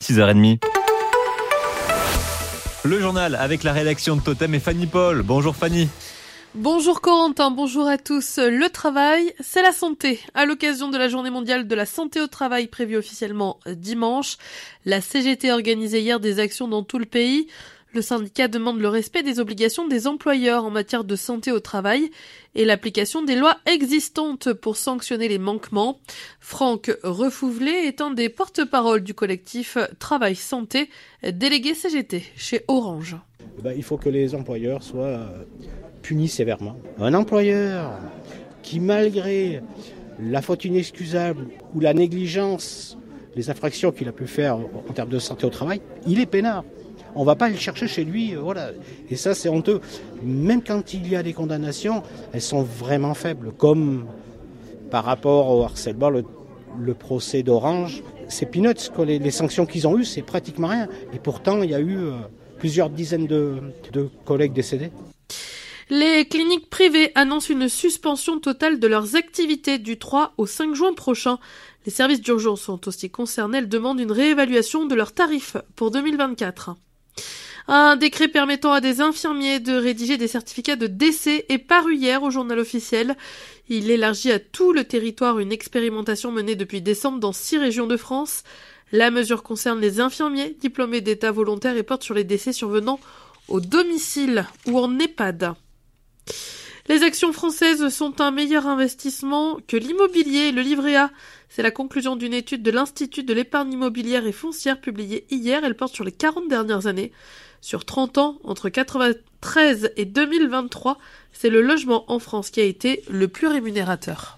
6h30. Le journal avec la rédaction de Totem et Fanny Paul. Bonjour Fanny. Bonjour Corentin, bonjour à tous. Le travail, c'est la santé. À l'occasion de la journée mondiale de la santé au travail prévue officiellement dimanche, la CGT a organisé hier des actions dans tout le pays. Le syndicat demande le respect des obligations des employeurs en matière de santé au travail et l'application des lois existantes pour sanctionner les manquements. Franck Refouvelé est un des porte-parole du collectif Travail Santé, délégué CGT chez Orange. Il faut que les employeurs soient punis sévèrement. Un employeur qui, malgré la faute inexcusable ou la négligence, les infractions qu'il a pu faire en termes de santé au travail, il est peinard. On ne va pas aller le chercher chez lui, voilà. Et ça, c'est honteux. Même quand il y a des condamnations, elles sont vraiment faibles. Comme par rapport au harcèlement, le procès d'Orange, c'est peanuts. Les sanctions qu'ils ont eues, c'est pratiquement rien. Et pourtant, il y a eu plusieurs dizaines de collègues décédés. Les cliniques privées annoncent une suspension totale de leurs activités du 3 au 5 juin prochain. Les services d'urgence sont aussi concernés. Elles demandent une réévaluation de leurs tarifs pour 2024. Un décret permettant à des infirmiers de rédiger des certificats de décès est paru hier au journal officiel. Il élargit à tout le territoire une expérimentation menée depuis décembre dans 6 régions de France. La mesure concerne les infirmiers diplômés d'état volontaire et porte sur les décès survenant au domicile ou en EHPAD. Les actions françaises sont un meilleur investissement que l'immobilier et le livret A. C'est la conclusion d'une étude de l'Institut de l'épargne immobilière et foncière publiée hier. Elle porte sur les 40 dernières années. Sur 30 ans, entre 1993 et 2023, c'est le logement en France qui a été le plus rémunérateur.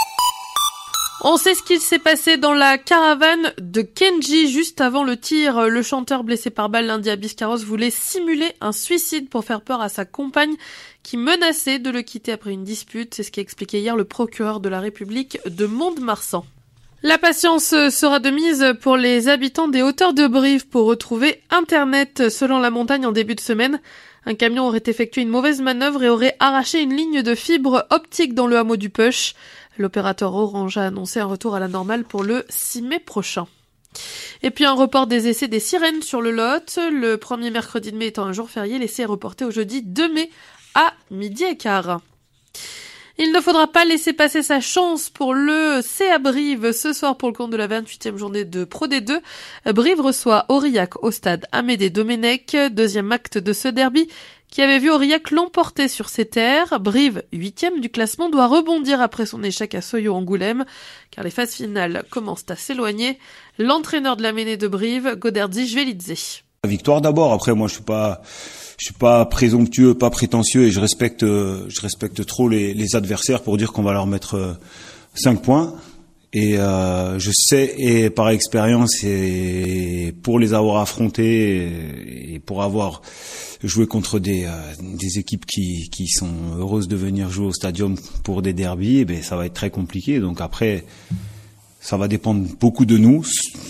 On sait ce qu'il s'est passé dans la caravane de Kenji juste avant le tir. Le chanteur blessé par balle lundi à Biscarrosse voulait simuler un suicide pour faire peur à sa compagne qui menaçait de le quitter après une dispute. C'est ce qu'a expliqué hier le procureur de la République de Mont-de-Marsan. La patience sera de mise pour les habitants des hauteurs de Brive pour retrouver Internet. Selon La Montagne, en début de semaine, un camion aurait effectué une mauvaise manœuvre et aurait arraché une ligne de fibre optique dans le hameau du Peuch. L'opérateur Orange a annoncé un retour à la normale pour le 6 mai prochain. Et puis un report des essais des sirènes sur le Lot. Le premier mercredi de mai étant un jour férié, l'essai est reporté au jeudi 2 mai à 12h15. Il ne faudra pas laisser passer sa chance pour le CA Brive ce soir pour le compte de la 28e journée de Pro D2. Brive reçoit Aurillac au stade Amédée Domenech, deuxième acte de ce derby qui avait vu Aurillac l'emporter sur ses terres. Brive, 8e du classement, doit rebondir après son échec à Soyo-Angoulême, car les phases finales commencent à s'éloigner. L'entraîneur de la Ménée de Brive, Goderdzi Jvelidze. La victoire d'abord, après moi je suis pas présomptueux, pas prétentieux et je respecte trop les adversaires pour dire qu'on va leur mettre 5 points. Et je sais, et par expérience, et pour les avoir affrontés et pour avoir joué contre des équipes qui sont heureuses de venir jouer au stadium pour des derbys, ben ça va être très compliqué. Donc après, ça va dépendre beaucoup de nous.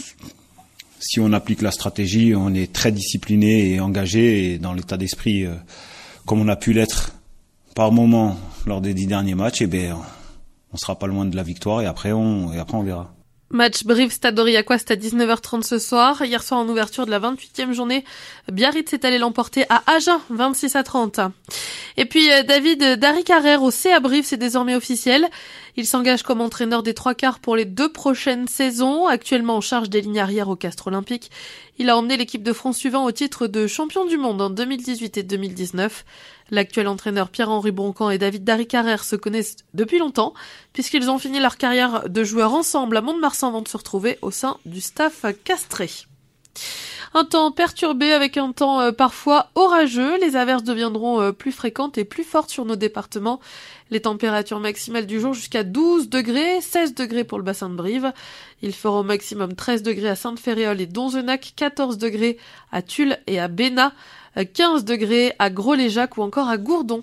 Si on applique la stratégie, on est très discipliné et engagé et dans l'état d'esprit comme on a pu l'être par moment lors des 10 derniers matchs, et ben on sera pas loin de la victoire et après on verra. Match Brive-Stade Aurillacois, c'est à 19h30 ce soir. Hier soir en ouverture de la 28e journée, Biarritz est allé l'emporter à Agen, 26-30. Et puis David Darry-Carrère au CA Brive, c'est désormais officiel. Il s'engage comme entraîneur des 3/4 pour les 2 prochaines saisons. Actuellement en charge des lignes arrière au Castres Olympique, il a emmené l'équipe de France suivant au titre de champion du monde en 2018 et 2019. L'actuel entraîneur Pierre-Henri Broncan et David Darry-Carrère se connaissent depuis longtemps, puisqu'ils ont fini leur carrière de joueurs ensemble à Mont-de-Marsan avant de se retrouver au sein du staff castré. Un temps perturbé avec un temps parfois orageux. Les averses deviendront plus fréquentes et plus fortes sur nos départements. Les températures maximales du jour jusqu'à 12 degrés, 16 degrés pour le bassin de Brive. Il fera au maximum 13 degrés à Sainte-Féréole et Donzenac, 14 degrés à Tulle et à Bénat, 15 degrés à Gros-Léjac ou encore à Gourdon.